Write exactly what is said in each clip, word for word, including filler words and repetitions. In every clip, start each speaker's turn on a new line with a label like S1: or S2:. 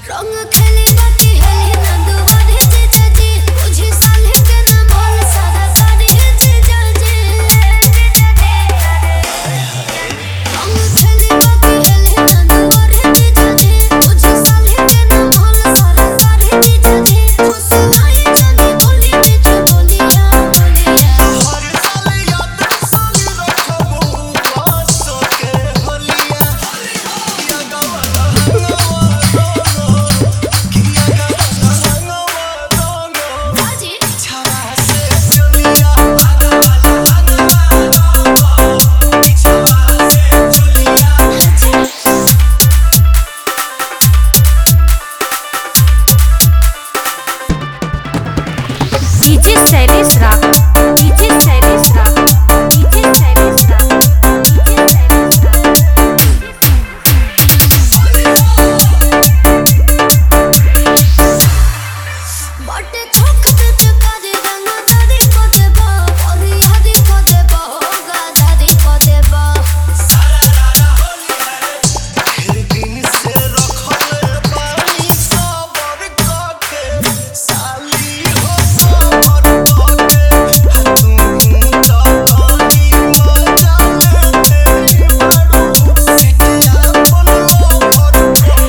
S1: रंग खेले बाकी हेली ना दुआरे जीजा जी तुझे साले के ना बोल सारा सारे जीजा जी रंग खेले बाकी हेली ना दुआरे जीजा जी तुझे साले के ना बोल सारा सारे जीजा जी मुस्कुराए जाने बोली बीच बोलिया बोलिया
S2: हर साल याद साली रखबू बरसों के होलिया किया गवाला
S1: बाजी
S2: छावा से चलिया आगा वाला आगा छावा से चलिया
S3: डीजे शैलेश राग डीजे शैलेश राग डीजे शैलेश राग डीजे शैलेश राग
S1: बटे छोक पे चुकारे रंग दादी को देबा और यादी को देबा होगा दादी को देबा
S2: सारा रारा होली है फिर दिन से रखल पानी सबर के साली हो सबर के तुम तो पानी मजा लेते बारू सेटिया अपन लोभर के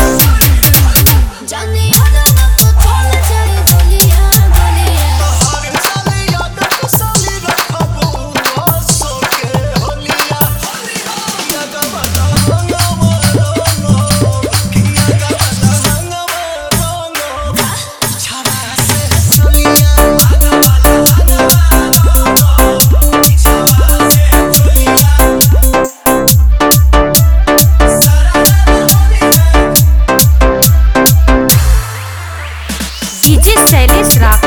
S1: जाने याद ना तो चल जाए बोलिया बोलिया
S2: हर साल याद साली रखबू बरसों के होलिया किया गवाला हंगामा रंगो किया गवाला हंगामा रंगो छावा से चलिया आगा वाला हंगामा रंगो छावा से चलिया सारा रारा होली है
S3: डीजे शैलेश राग